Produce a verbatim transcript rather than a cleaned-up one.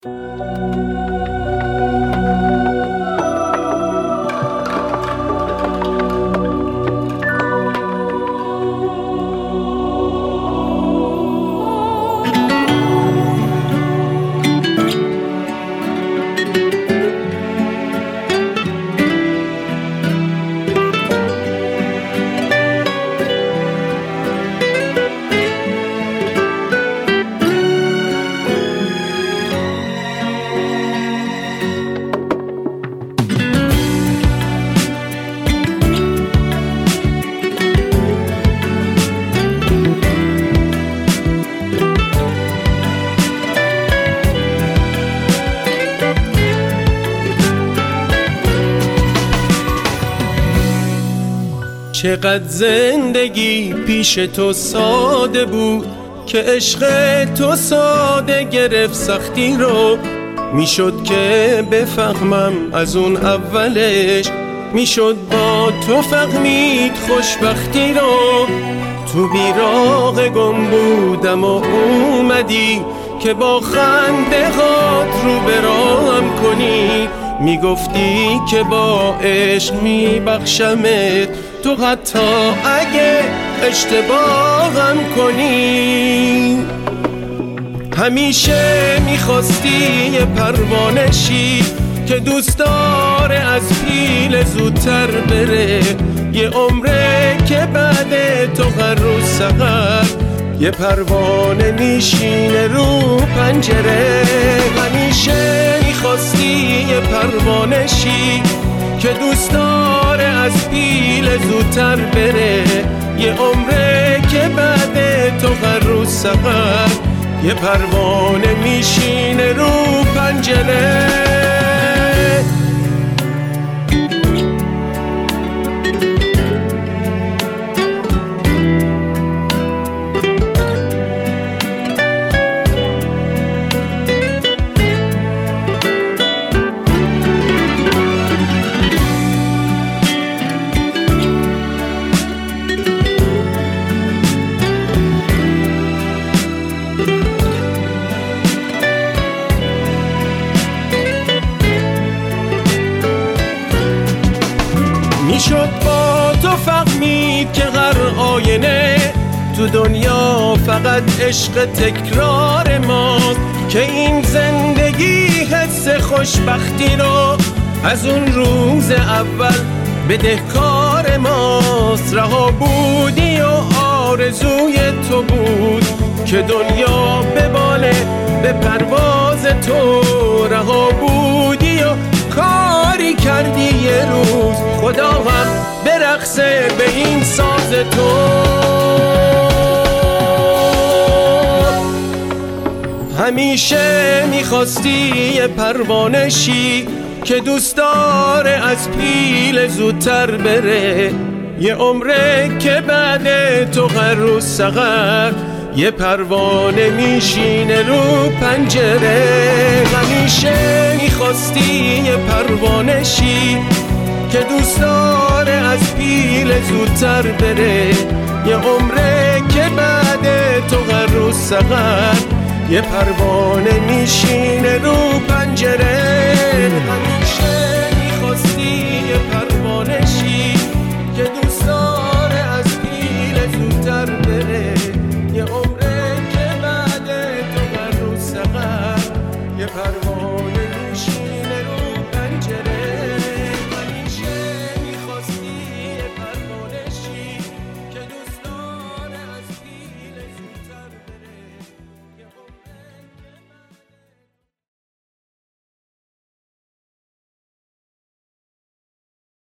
چقدر زندگی پیش تو ساده بود که عشق تو ساده گرفت سختی رو. میشد که بفهمم از اون اولش، میشد با تو فهمید خوشبختی رو. تو بیراق گم بودم و اومدی که با خنده هات رو براهم کنی. میگفتی که با عشق میبخشمت، تو حتی اگه اشتباهم کنی. همیشه میخواستی یه پروانه شی که دوست داره از پیل زودتر بره. یه عمره که بعد تو هر روز سحر یه پروانه میشینه رو پنجره. همیشه میخواستی یه پروانه شی که دوست داره از پیل زودتر بره. یه عمره که بعد تو هر روز سحر یه پروانه میشینه رو پنجره. میشد با تو فهمید که هر آینه تو دنیا فقط عشق تکرار ماست. که این زندگی حس خوشبختی رو از اون روز اول بدهکار ماست. رها بودی و آرزوی تو بود که دنیا بباله به پرواز تو. رها بودی و کاری کردی یه روز خدا هم برقصه به این ساز تو. همیشه میخواستی یه پروانه شی که دوست داره از پیل زودتر بره. یه عمره که بعد تو هر روز سحر یه پروانه میشینه رو پنجره. همیشه میخواستی یه پروانه شی که دوست داره از پیل زودتر بره. یه عمره که بعد تو هر روز سحر یه پروانه میشینه رو پنجره. همیشه میخواستی یه پروانه شی که دوست داره از پیل زودتر بره. یه عمره که بعد تو هر روز سحر یه پروانه